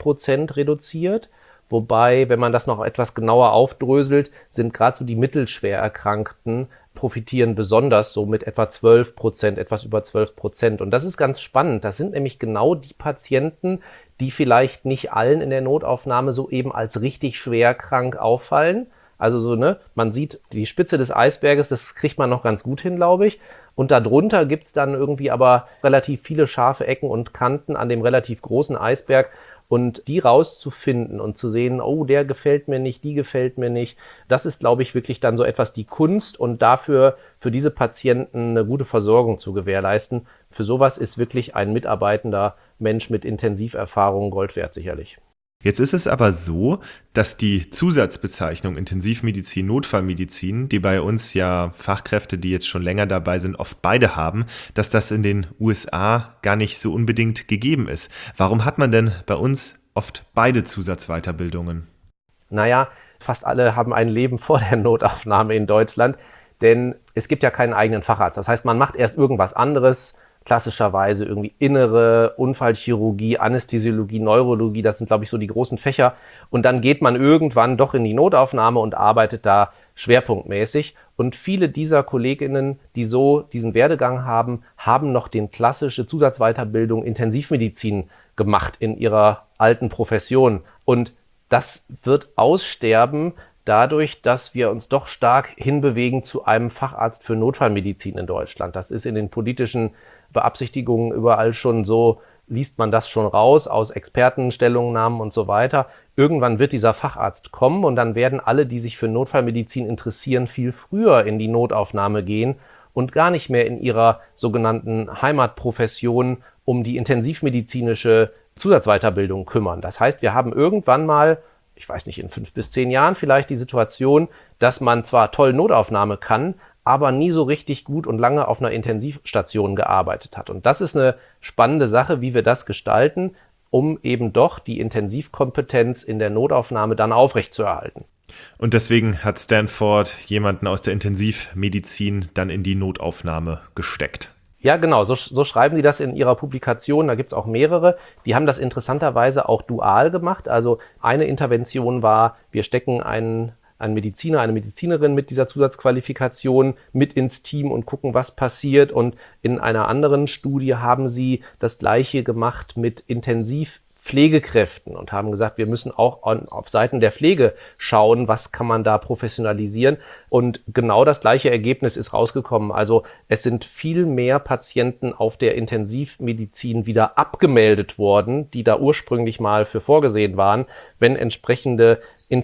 6% reduziert. Wobei, wenn man das noch etwas genauer aufdröselt, sind gerade so die mittelschwer Erkrankten profitieren besonders so mit etwa 12%, etwas über 12%. Und das ist ganz spannend. Das sind nämlich genau die Patienten, die vielleicht nicht allen in der Notaufnahme so eben als richtig schwer krank auffallen. Also so, ne, man sieht die Spitze des Eisberges, das kriegt man noch ganz gut hin, glaube ich. Und darunter gibt es dann irgendwie aber relativ viele scharfe Ecken und Kanten an dem relativ großen Eisberg. Und die rauszufinden und zu sehen, oh, der gefällt mir nicht, die gefällt mir nicht, das ist, glaube ich, wirklich dann so etwas die Kunst und dafür für diese Patienten eine gute Versorgung zu gewährleisten. Für sowas ist wirklich ein mitarbeitender Mensch mit Intensiverfahrung Gold wert, sicherlich. Jetzt ist es aber so, dass die Zusatzbezeichnung Intensivmedizin, Notfallmedizin, die bei uns ja Fachkräfte, die jetzt schon länger dabei sind, oft beide haben, dass das in den USA gar nicht so unbedingt gegeben ist. Warum hat man denn bei uns oft beide Zusatzweiterbildungen? Naja, fast alle haben ein Leben vor der Notaufnahme in Deutschland, denn es gibt ja keinen eigenen Facharzt. Das heißt, man macht erst irgendwas anderes, klassischerweise irgendwie Innere, Unfallchirurgie, Anästhesiologie, Neurologie, das sind, glaube ich, so die großen Fächer. Und dann geht man irgendwann doch in die Notaufnahme und arbeitet da schwerpunktmäßig. Und viele dieser KollegInnen, die so diesen Werdegang haben, haben noch den klassische Zusatzweiterbildung Intensivmedizin gemacht in ihrer alten Profession. Und das wird aussterben dadurch, dass wir uns doch stark hinbewegen zu einem Facharzt für Notfallmedizin in Deutschland. Das ist in den politischen Beabsichtigungen überall schon so, liest man das schon raus aus Expertenstellungnahmen und so weiter. Irgendwann wird dieser Facharzt kommen und dann werden alle, die sich für Notfallmedizin interessieren, viel früher in die Notaufnahme gehen und gar nicht mehr in ihrer sogenannten Heimatprofession um die intensivmedizinische Zusatzweiterbildung kümmern. Das heißt, wir haben irgendwann mal, ich weiß nicht, in 5 bis 10 Jahren vielleicht die Situation, dass man zwar toll Notaufnahme kann, aber nie so richtig gut und lange auf einer Intensivstation gearbeitet hat. Und das ist eine spannende Sache, wie wir das gestalten, um eben doch die Intensivkompetenz in der Notaufnahme dann aufrechtzuerhalten. Und deswegen hat Stanford jemanden aus der Intensivmedizin dann in die Notaufnahme gesteckt. Ja, genau, so schreiben die das in ihrer Publikation. Da gibt es auch mehrere. Die haben das interessanterweise auch dual gemacht. Also eine Intervention war, wir stecken einen Mediziner, eine Medizinerin mit dieser Zusatzqualifikation mit ins Team und gucken, was passiert. Und in einer anderen Studie haben sie das Gleiche gemacht mit Intensivpflegekräften und haben gesagt, wir müssen auch auf Seiten der Pflege schauen, was kann man da professionalisieren. Und genau das gleiche Ergebnis ist rausgekommen. Also es sind viel mehr Patienten auf der Intensivmedizin wieder abgemeldet worden, die da ursprünglich mal für vorgesehen waren, wenn entsprechende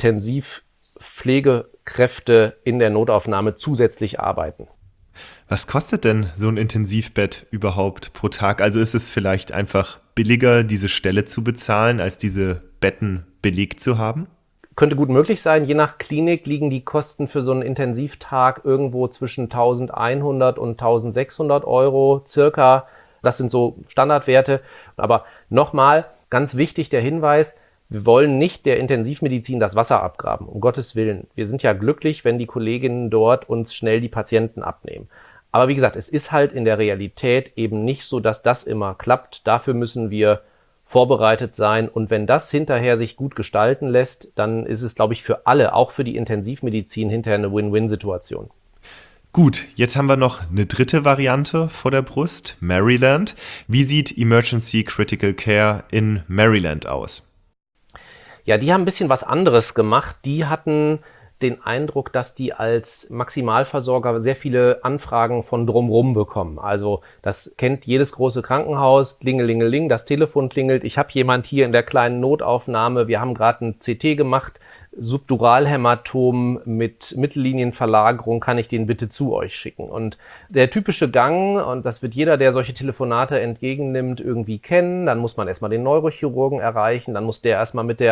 Intensivpflegekräfte in der Notaufnahme zusätzlich arbeiten. Was kostet denn so ein Intensivbett überhaupt pro Tag? Also ist es vielleicht einfach billiger, diese Stelle zu bezahlen, als diese Betten belegt zu haben? Könnte gut möglich sein. Je nach Klinik liegen die Kosten für so einen Intensivtag irgendwo zwischen 1.100 und 1.600 Euro circa. Das sind so Standardwerte. Aber nochmal, ganz wichtig der Hinweis, wir wollen nicht der Intensivmedizin das Wasser abgraben, um Gottes Willen. Wir sind ja glücklich, wenn die Kolleginnen dort uns schnell die Patienten abnehmen. Aber wie gesagt, es ist halt in der Realität eben nicht so, dass das immer klappt. Dafür müssen wir vorbereitet sein. Und wenn das hinterher sich gut gestalten lässt, dann ist es, glaube ich, für alle, auch für die Intensivmedizin, hinterher eine Win-Win-Situation. Gut, jetzt haben wir noch eine dritte Variante vor der Brust, Maryland. Wie sieht Emergency Critical Care in Maryland aus? Ja, die haben ein bisschen was anderes gemacht. Die hatten den Eindruck, dass die als Maximalversorger sehr viele Anfragen von drumherum bekommen. Also das kennt jedes große Krankenhaus, klingelingeling, das Telefon klingelt, ich habe jemand hier in der kleinen Notaufnahme, wir haben gerade ein CT gemacht, Subduralhämatom mit Mittellinienverlagerung, kann ich den bitte zu euch schicken? Und der typische Gang, und das wird jeder, der solche Telefonate entgegennimmt, irgendwie kennen, dann muss man erstmal den Neurochirurgen erreichen, dann muss der erstmal mit der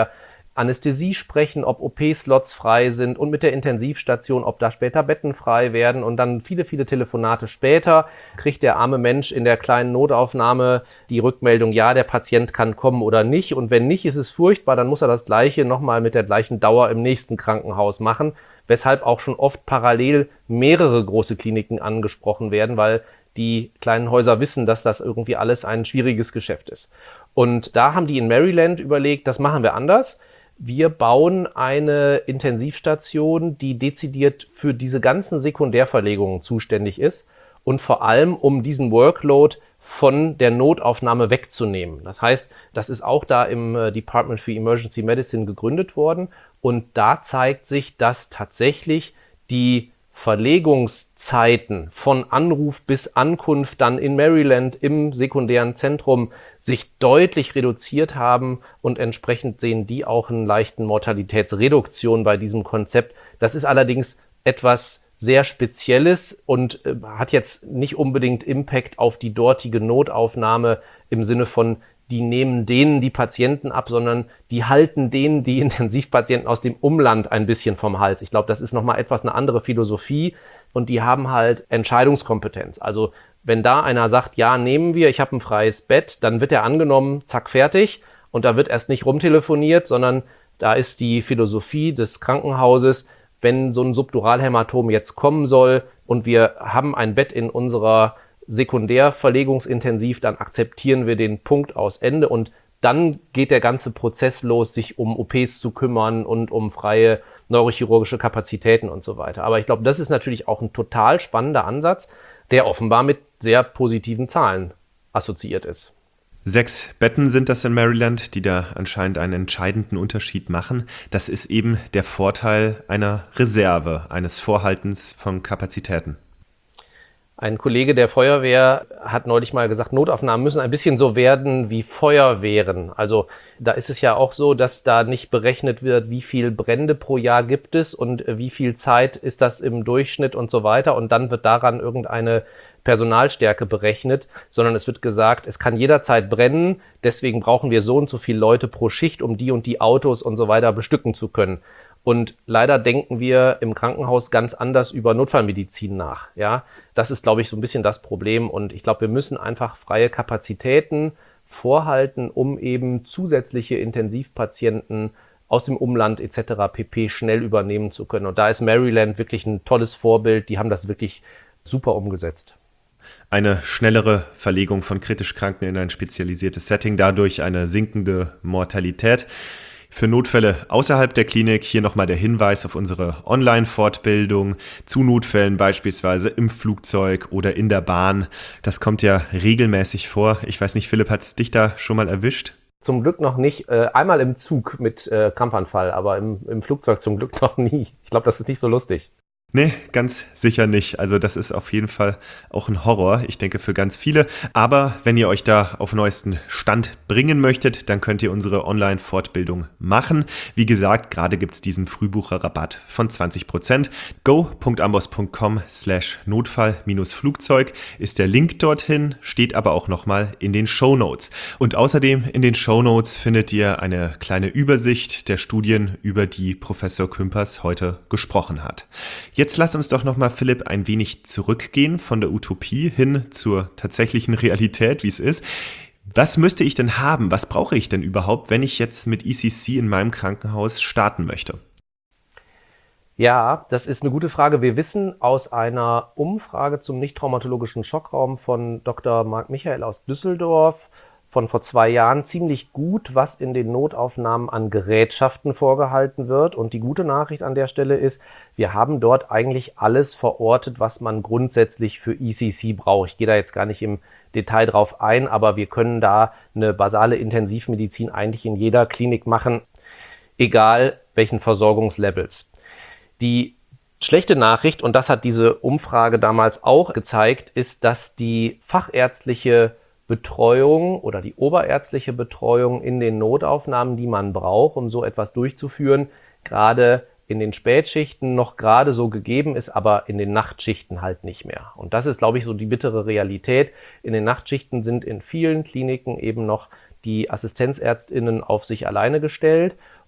Anästhesie sprechen, ob OP-Slots frei sind und mit der Intensivstation, ob da später Betten frei werden. Und dann viele, viele Telefonate später kriegt der arme Mensch in der kleinen Notaufnahme die Rückmeldung, ja, der Patient kann kommen oder nicht. Und wenn nicht, ist es furchtbar, dann muss er das Gleiche nochmal mit der gleichen Dauer im nächsten Krankenhaus machen, weshalb auch schon oft parallel mehrere große Kliniken angesprochen werden, weil die kleinen Häuser wissen, dass das irgendwie alles ein schwieriges Geschäft ist. Und da haben die in Maryland überlegt, das machen wir anders. Wir bauen eine Intensivstation, die dezidiert für diese ganzen Sekundärverlegungen zuständig ist und vor allem um diesen Workload von der Notaufnahme wegzunehmen. Das heißt, das ist auch da im Department for Emergency Medicine gegründet worden und da zeigt sich, dass tatsächlich die Verlegungszeiten von Anruf bis Ankunft dann in Maryland im sekundären Zentrum sich deutlich reduziert haben und entsprechend sehen die auch einen leichten Mortalitätsreduktion bei diesem Konzept. Das ist allerdings etwas sehr Spezielles und hat jetzt nicht unbedingt Impact auf die dortige Notaufnahme im Sinne von, die nehmen denen die Patienten ab, sondern die halten denen die Intensivpatienten aus dem Umland ein bisschen vom Hals. Ich glaube, das ist nochmal etwas eine andere Philosophie und die haben halt Entscheidungskompetenz. Also wenn da einer sagt, ja, nehmen wir, ich habe ein freies Bett, dann wird er angenommen, zack, fertig. Und da wird erst nicht rumtelefoniert, sondern da ist die Philosophie des Krankenhauses, wenn so ein Subduralhämatom jetzt kommen soll und wir haben ein Bett in unserer Sekundärverlegungsintensiv, dann akzeptieren wir den Punkt aus Ende und dann geht der ganze Prozess los, sich um OPs zu kümmern und um freie neurochirurgische Kapazitäten und so weiter. Aber ich glaube, das ist natürlich auch ein total spannender Ansatz, der offenbar mit sehr positiven Zahlen assoziiert ist. 6 Betten sind das in Maryland, die da anscheinend einen entscheidenden Unterschied machen. Das ist eben der Vorteil einer Reserve, eines Vorhaltens von Kapazitäten. Ein Kollege der Feuerwehr hat neulich mal gesagt, Notaufnahmen müssen ein bisschen so werden wie Feuerwehren. Also da ist es ja auch so, dass da nicht berechnet wird, wie viel Brände pro Jahr gibt es und wie viel Zeit ist das im Durchschnitt und so weiter. Und dann wird daran irgendeine Personalstärke berechnet, sondern es wird gesagt, es kann jederzeit brennen, deswegen brauchen wir so und so viele Leute pro Schicht, um die und die Autos und so weiter bestücken zu können. Und leider denken wir im Krankenhaus ganz anders über Notfallmedizin nach. Ja, das ist, glaube ich, so ein bisschen das Problem. Und ich glaube, wir müssen einfach freie Kapazitäten vorhalten, um eben zusätzliche Intensivpatienten aus dem Umland etc. pp. Schnell übernehmen zu können. Und da ist Maryland wirklich ein tolles Vorbild. Die haben das wirklich super umgesetzt. Eine schnellere Verlegung von kritisch Kranken in ein spezialisiertes Setting, dadurch eine sinkende Mortalität. Für Notfälle außerhalb der Klinik hier nochmal der Hinweis auf unsere Online-Fortbildung zu Notfällen, beispielsweise im Flugzeug oder in der Bahn. Das kommt ja regelmäßig vor. Ich weiß nicht, Philipp, hat es dich da schon mal erwischt? Zum Glück noch nicht. Einmal im Zug mit Krampfanfall, aber im Flugzeug zum Glück noch nie. Ich glaube, das ist nicht so lustig. Nee, ganz sicher nicht. Also das ist auf jeden Fall auch ein Horror, ich denke für ganz viele. Aber wenn ihr euch da auf neuesten Stand bringen möchtet, dann könnt ihr unsere Online-Fortbildung machen. Wie gesagt, gerade gibt es diesen Frühbucherrabatt von 20%. go.ambos.com/Notfall-Flugzeug ist der Link dorthin, steht aber auch nochmal in den Shownotes. Und außerdem in den Shownotes findet ihr eine kleine Übersicht der Studien, über die Professor Kümpers heute gesprochen hat. Jetzt lass uns doch nochmal, Philipp, ein wenig zurückgehen von der Utopie hin zur tatsächlichen Realität, wie es ist. Was müsste ich denn haben? Was brauche ich denn überhaupt, wenn ich jetzt mit ECC in meinem Krankenhaus starten möchte? Ja, das ist eine gute Frage. Wir wissen aus einer Umfrage zum nicht-traumatologischen Schockraum von Dr. Marc Michael aus Düsseldorf von vor 2 Jahren ziemlich gut, was in den Notaufnahmen an Gerätschaften vorgehalten wird. Und die gute Nachricht an der Stelle ist, wir haben dort eigentlich alles verortet, was man grundsätzlich für ECC braucht. Ich gehe da jetzt gar nicht im Detail drauf ein, aber wir können da eine basale Intensivmedizin eigentlich in jeder Klinik machen, egal welchen Versorgungslevels. Die schlechte Nachricht, und das hat diese Umfrage damals auch gezeigt, ist, dass die fachärztliche Betreuung oder die oberärztliche Betreuung in den Notaufnahmen, die man braucht, um so etwas durchzuführen, gerade in den Spätschichten noch gerade so gegeben ist, aber in den Nachtschichten halt nicht mehr. Und das ist, glaube ich, so die bittere Realität. In den Nachtschichten sind in vielen Kliniken eben noch die AssistenzärztInnen auf sich alleine gestellt.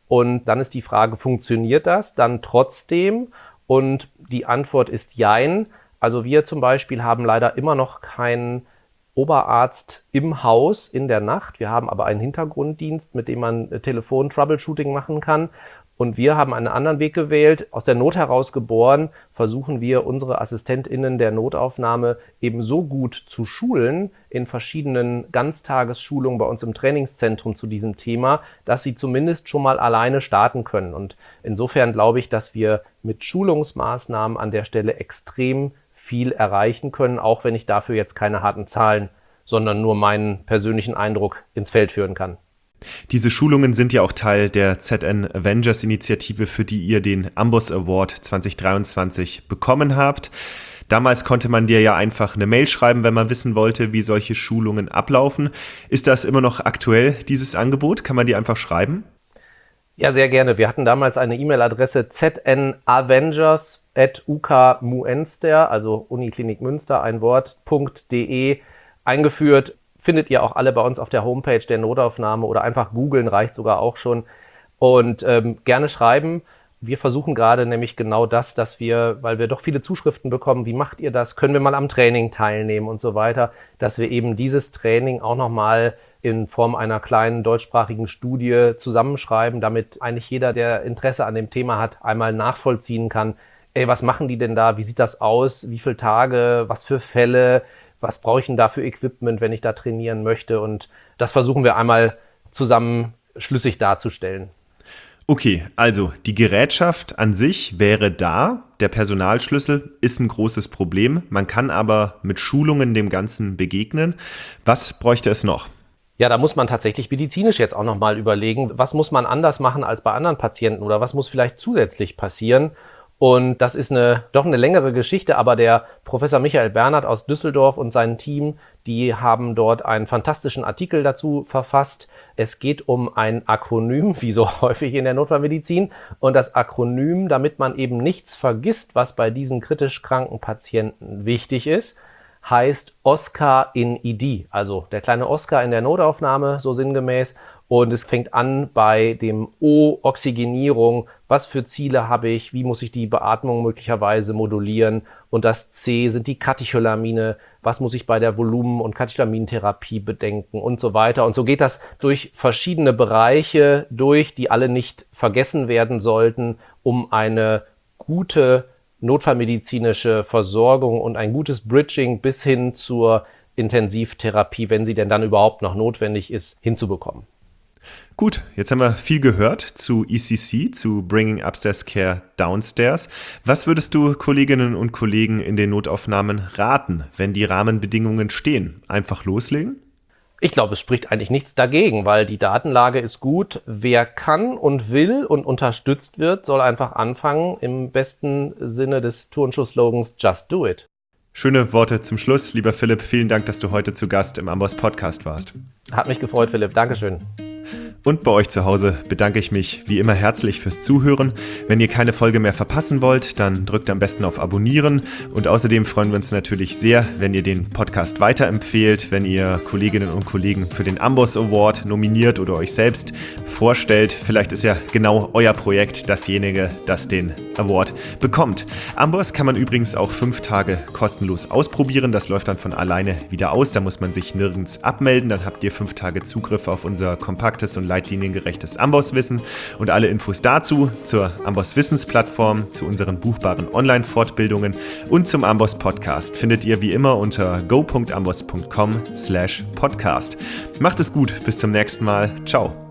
Und dann ist die Frage, funktioniert das dann trotzdem? Und die Antwort ist jein. Also wir zum Beispiel haben leider immer noch keinen Oberarzt im Haus in der Nacht. Wir haben aber einen Hintergrunddienst, mit dem man Telefon-Troubleshooting machen kann. Und wir haben einen anderen Weg gewählt. Aus der Not heraus geboren, versuchen wir, unsere AssistentInnen der Notaufnahme eben so gut zu schulen in verschiedenen Ganztagesschulungen bei uns im Trainingszentrum zu diesem Thema, dass sie zumindest schon mal alleine starten können. Und insofern glaube ich, dass wir mit Schulungsmaßnahmen an der Stelle extrem viel erreichen können, auch wenn ich dafür jetzt keine harten Zahlen, sondern nur meinen persönlichen Eindruck ins Feld führen kann. Diese Schulungen sind ja auch Teil der ZN Avengers Initiative, für die ihr den Amboss Award 2023 bekommen habt. Damals konnte man dir ja einfach eine Mail schreiben, wenn man wissen wollte, wie solche Schulungen ablaufen. Ist das immer noch aktuell, dieses Angebot? Kann man dir einfach schreiben? Ja, sehr gerne. Wir hatten damals eine E-Mail-Adresse znavengers@ukmuenster, also Uniklinik Münster, ein Wort.de eingeführt. Findet ihr auch alle bei uns auf der Homepage der Notaufnahme oder einfach googeln, reicht sogar auch schon. Und gerne schreiben. Wir versuchen gerade nämlich genau das, dass wir, weil wir doch viele Zuschriften bekommen, wie macht ihr das, können wir mal am Training teilnehmen und so weiter, dass wir eben dieses Training auch nochmal in Form einer kleinen deutschsprachigen Studie zusammenschreiben, damit eigentlich jeder, der Interesse an dem Thema hat, einmal nachvollziehen kann, was machen die denn da, wie sieht das aus, wie viele Tage, was für Fälle, was brauche ich denn da für Equipment, wenn ich da trainieren möchte, und das versuchen wir einmal zusammen schlüssig darzustellen. Okay, also die Gerätschaft an sich wäre da, der Personalschlüssel ist ein großes Problem, man kann aber mit Schulungen dem Ganzen begegnen. Was bräuchte es noch? Ja, da muss man tatsächlich medizinisch jetzt auch nochmal überlegen, was muss man anders machen als bei anderen Patienten oder was muss vielleicht zusätzlich passieren. Und das ist doch eine längere Geschichte, aber der Professor Michael Bernhard aus Düsseldorf und sein Team, die haben dort einen fantastischen Artikel dazu verfasst. Es geht um ein Akronym, wie so häufig in der Notfallmedizin. Und das Akronym, damit man eben nichts vergisst, was bei diesen kritisch kranken Patienten wichtig ist, heißt Oscar in ID. Also der kleine Oscar in der Notaufnahme, so sinngemäß. Und es fängt an bei dem O, Oxygenierung. Was für Ziele habe ich? Wie muss ich die Beatmung möglicherweise modulieren? Und das C sind die Katecholamine. Was muss ich bei der Volumen- und Katecholamintherapie bedenken? Und so weiter. Und so geht das durch verschiedene Bereiche durch, die alle nicht vergessen werden sollten, um eine gute notfallmedizinische Versorgung und ein gutes Bridging bis hin zur Intensivtherapie, wenn sie denn dann überhaupt noch notwendig ist, hinzubekommen. Gut, jetzt haben wir viel gehört zu ECC, zu Bringing Upstairs Care Downstairs. Was würdest du Kolleginnen und Kollegen in den Notaufnahmen raten, wenn die Rahmenbedingungen stehen? Einfach loslegen? Ich glaube, es spricht eigentlich nichts dagegen, weil die Datenlage ist gut. Wer kann und will und unterstützt wird, soll einfach anfangen, im besten Sinne des Turnschuh-Slogans Just Do It. Schöne Worte zum Schluss. Lieber Philipp, vielen Dank, dass du heute zu Gast im Amboss Podcast warst. Hat mich gefreut, Philipp. Dankeschön. Und bei euch zu Hause bedanke ich mich wie immer herzlich fürs Zuhören. Wenn ihr keine Folge mehr verpassen wollt, dann drückt am besten auf Abonnieren. Und außerdem freuen wir uns natürlich sehr, wenn ihr den Podcast weiterempfehlt, wenn ihr Kolleginnen und Kollegen für den Amboss Award nominiert oder euch selbst vorstellt. Vielleicht ist ja genau euer Projekt dasjenige, das den Award bekommt. Amboss kann man übrigens auch 5 Tage kostenlos ausprobieren. Das läuft dann von alleine wieder aus. Da muss man sich nirgends abmelden. Dann habt ihr 5 Tage Zugriff auf unser kompaktes und leitliniengerechtes Amboss-Wissen, und alle Infos dazu, zur Amboss-Wissensplattform, zu unseren buchbaren Online-Fortbildungen und zum Amboss-Podcast findet ihr wie immer unter go.amboss.com/podcast. Macht es gut, bis zum nächsten Mal. Ciao.